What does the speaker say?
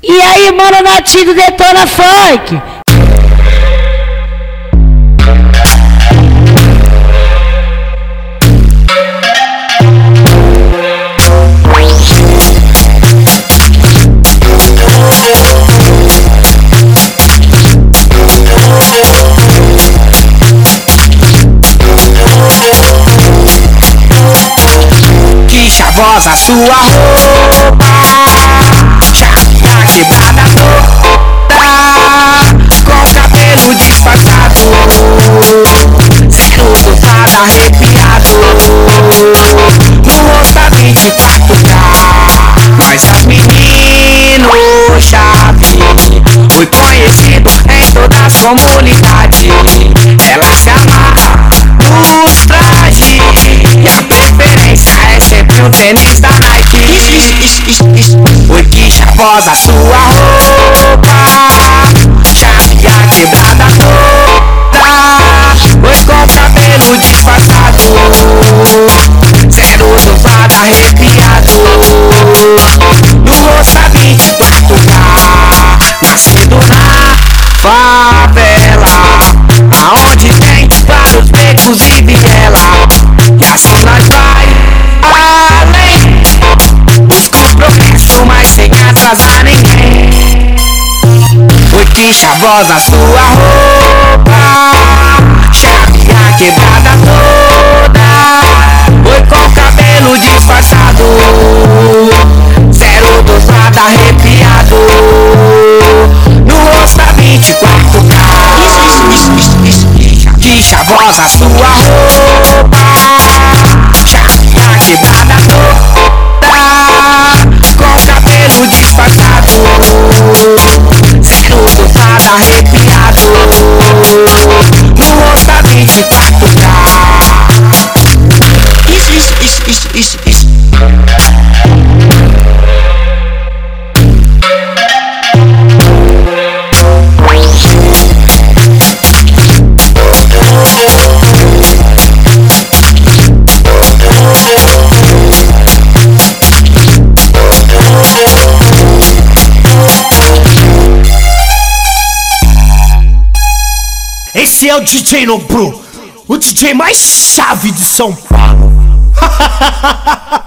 E aí, mano, Natinho Detona Funk. Que chavosa sua roupa, chavinha quebrada toda, com cabelo disfarçado, zero dosado arrepiado, no rosto a 24K. Nós as menino chave, foi conhecido em todas as comunidades. Ela se amarra nos trajes e a preferência é sempre um tênis da Nike. Oi, que chavosa sua roupa, chavinha quebrada toda, oi, com cabelo disfarçado, zero dosado arrepiado, no rosto a 24K. Nascido na favela, aonde tem vários becos e viela, e assim nós vai além, busca o progresso, mas sem atrasar ninguém. Oi, que chavosa sua roupa, chavinha quebrada toda, oi, com cabelo disfarçado, zero dosado arrepiado, no rosto a 24K. Que chavosa sua roupa, chavinha quebrada toda, com cabelo disfarçado, zero dosado arrepiado, no rosto a 24K. Esse é o DJ Nobru, o DJ mais chave de São Paulo.